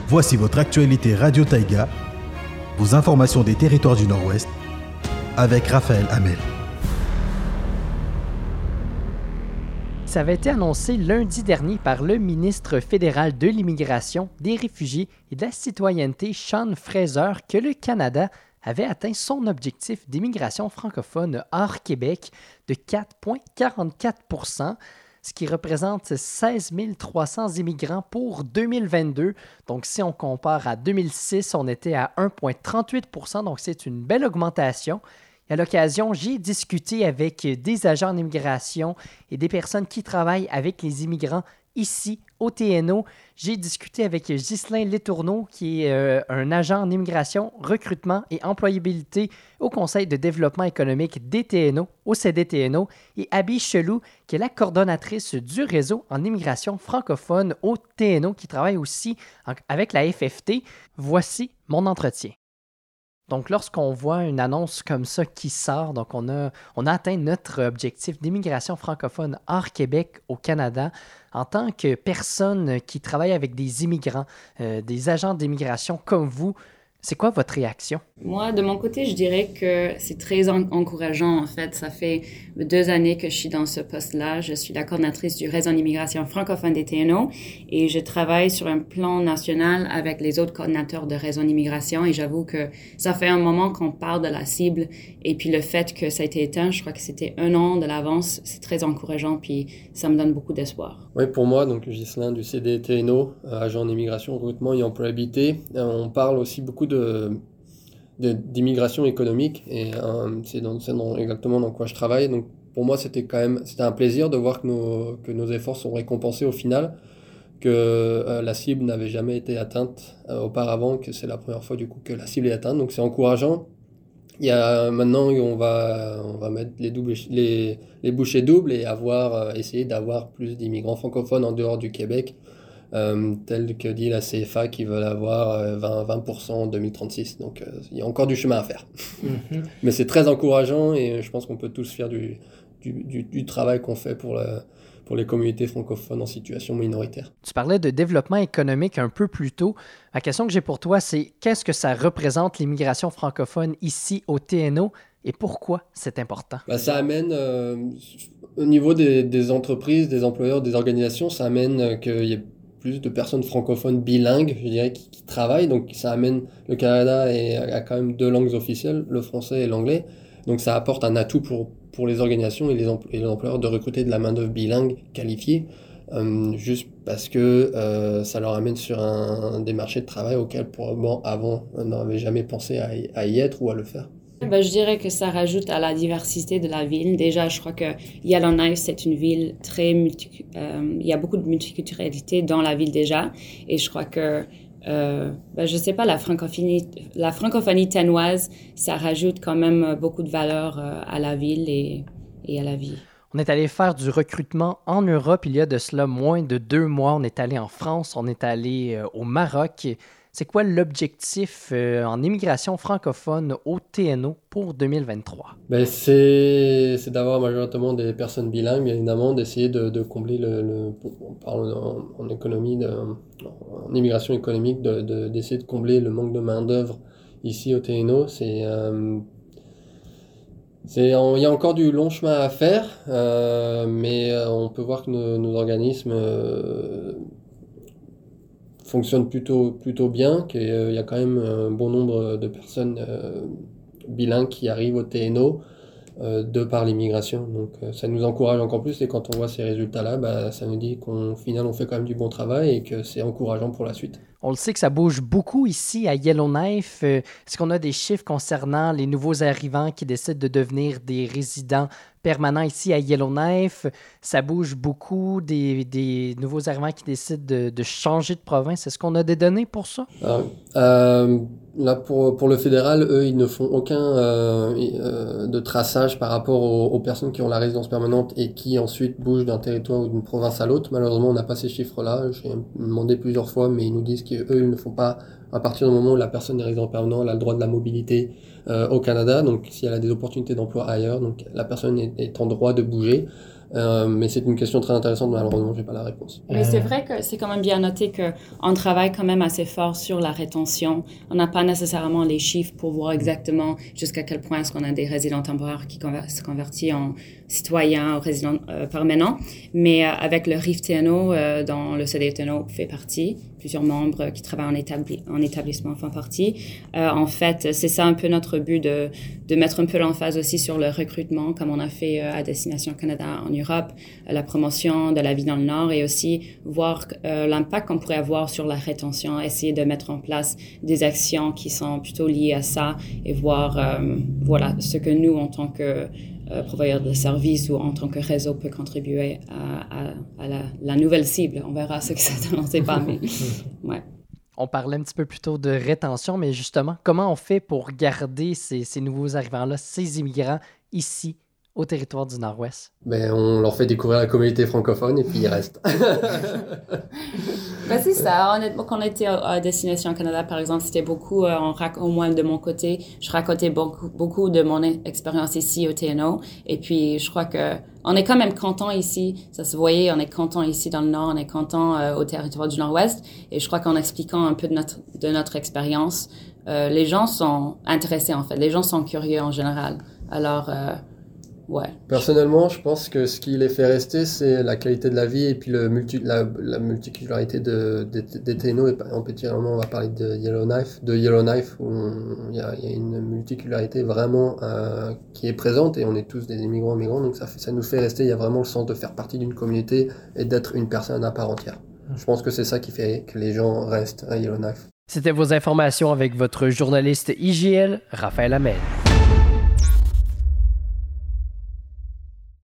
Voici votre actualité Radio Taïga, vos informations des territoires du Nord-Ouest, avec Raphaël Hamel. Ça avait été annoncé lundi dernier par le ministre fédéral de l'Immigration, des Réfugiés et de la Citoyenneté, Sean Fraser, que le Canada avait atteint son objectif d'immigration francophone hors Québec de 4,44 %, ce qui représente 16 300 immigrants pour 2022. Donc, si on compare à 2006, on était à 1,38 %, donc c'est une belle augmentation. Et à l'occasion, j'ai discuté avec des agents d'immigration et des personnes qui travaillent avec les immigrants ici au TNO. J'ai discuté avec Ghislain Letourneau, qui est un agent en immigration, recrutement et employabilité au Conseil de développement économique des TNO, au CDTNO, et Abby Chelou, qui est la coordonnatrice du réseau en immigration francophone au TNO, qui travaille aussi avec la FFT. Voici mon entretien. Donc, lorsqu'on voit une annonce comme ça qui sort, donc on a atteint notre objectif d'immigration francophone hors Québec au Canada. En tant que personne qui travaille avec des immigrants, des agents d'immigration comme vous, c'est quoi votre réaction? Moi, de mon côté, je dirais que c'est très encourageant, en fait. Ça fait 2 années que je suis dans ce poste-là. Je suis la coordinatrice du réseau d'immigration francophone des TNO et je travaille sur un plan national avec les autres coordinateurs de réseau d'immigration et j'avoue que ça fait un moment qu'on parle de la cible et puis le fait que ça a été éteint, je crois que c'était 1 an de l'avance, c'est très encourageant puis ça me donne beaucoup d'espoir. Oui, pour moi, donc Ghislain du CDTNO, agent en immigration, recrutement et employabilité, on parle aussi beaucoup d'immigration économique et c'est exactement dans quoi je travaille. Donc pour moi, c'était un plaisir de voir que nos efforts sont récompensés au final, que la cible n'avait jamais été atteinte auparavant, que c'est la première fois du coup que la cible est atteinte. Donc c'est encourageant. Maintenant on va mettre les bouchées doubles et essayer d'avoir plus d'immigrants francophones en dehors du Québec, tel que dit la CFA qui veulent avoir 20% en 2036. Donc il y a encore du chemin à faire. Mm-hmm. Mais c'est très encourageant et je pense qu'on peut tous faire du travail qu'on fait pour les communautés francophones en situation minoritaire. Tu parlais de développement économique un peu plus tôt. La question que j'ai pour toi, c'est qu'est-ce que ça représente l'immigration francophone ici au TNO et pourquoi c'est important? Ça amène, au niveau des entreprises, des employeurs, des organisations, ça amène qu'il y ait plus de personnes francophones bilingues, je dirais, qui travaillent. Donc ça amène, le Canada a quand même 2 langues officielles, le français et l'anglais. Donc ça apporte un atout pour les organisations et les employeurs de recruter de la main-d'œuvre bilingue qualifiée, juste parce que ça leur amène sur des marchés de travail auxquels probablement avant on n'avait jamais pensé à y être ou à le faire. Je dirais que ça rajoute à la diversité de la ville. Déjà, je crois que Yellowknife, c'est une ville il y a beaucoup de multiculturalité dans la ville déjà. Et je crois que je sais pas, la francophonie tanoise, ça rajoute quand même beaucoup de valeur à la ville et à la vie. On est allé faire du recrutement en Europe il y a de cela moins de 2 mois. On est allé en France, on est allé au Maroc. C'est quoi l'objectif en immigration francophone au TNO pour 2023? C'est d'avoir majoritairement des personnes bilingues, bien évidemment, d'essayer de combler on parle en économie, en immigration économique, d'essayer de combler le manque de main-d'œuvre ici au TNO. Il y a encore du long chemin à faire, mais on peut voir que nos organismes fonctionne plutôt bien, qu'il y a quand même un bon nombre de personnes bilingues qui arrivent au TNO de par l'immigration. Donc ça nous encourage encore plus et quand on voit ces résultats-là, ça nous dit qu'au final on fait quand même du bon travail et que c'est encourageant pour la suite. On le sait que ça bouge beaucoup ici à Yellowknife. Est-ce qu'on a des chiffres concernant les nouveaux arrivants qui décident de devenir des résidents permanents ici à Yellowknife? Ça bouge beaucoup, des nouveaux arrivants qui décident de changer de province. Est-ce qu'on a des données pour ça? Là, pour le fédéral, eux, ils ne font aucun de traçage par rapport aux personnes qui ont la résidence permanente et qui ensuite bougent d'un territoire ou d'une province à l'autre. Malheureusement, on n'a pas ces chiffres-là. J'ai demandé plusieurs fois, mais ils nous disent qu'eux, ils ne font pas, à partir du moment où la personne est résident permanent, elle a le droit de la mobilité au Canada. Donc, si elle a des opportunités d'emploi ailleurs, donc la personne est en droit de bouger. Mais c'est une question très intéressante, malheureusement, j'ai pas la réponse. Mais c'est vrai que c'est quand même bien noté qu'on travaille quand même assez fort sur la rétention. On n'a pas nécessairement les chiffres pour voir exactement jusqu'à quel point est-ce qu'on a des résidents temporaires qui se convertissent en citoyens ou résidents permanents. Mais avec le RIF TNO, dont le CDTNO fait partie, plusieurs membres qui travaillent en établissement font partie. En fait, c'est ça un peu notre but de mettre un peu l'emphase aussi sur le recrutement, comme on a fait à Destination Canada en Europe, la promotion de la vie dans le Nord et aussi voir l'impact qu'on pourrait avoir sur la rétention, essayer de mettre en place des actions qui sont plutôt liées à ça et voir voilà ce que nous, en tant que provider de services ou en tant que réseau peut contribuer à la nouvelle cible. On verra ce que ça donne, on ne sait pas, mais ouais. On parlait un petit peu plus tôt de rétention, mais justement, comment on fait pour garder ces nouveaux arrivants-là, ces immigrants ici, au territoire du Nord-Ouest? Ben, on leur fait découvrir la communauté francophone et puis ils restent. Ben c'est ça. Honnêtement, quand on était à Destination Canada, par exemple, c'était beaucoup, au moins de mon côté, je racontais beaucoup de mon expérience ici au TNO. Et puis, je crois que on est quand même content ici. Ça se voyait, on est content ici dans le Nord, on est content au territoire du Nord-Ouest. Et je crois qu'en expliquant un peu de notre expérience, les gens sont intéressés en fait. Les gens sont curieux en général. Alors, ouais. Personnellement, je pense que ce qui les fait rester, c'est la qualité de la vie et puis la multiculturalité des TNO. Et en particulièrement, on va parler de Yellowknife où il y a une multiculturalité vraiment qui est présente et on est tous des migrants, donc ça nous fait rester. Il y a vraiment le sens de faire partie d'une communauté et d'être une personne à part entière. Je pense que c'est ça qui fait que les gens restent à Yellowknife. C'était vos informations avec votre journaliste IGL, Raphaël Hamel.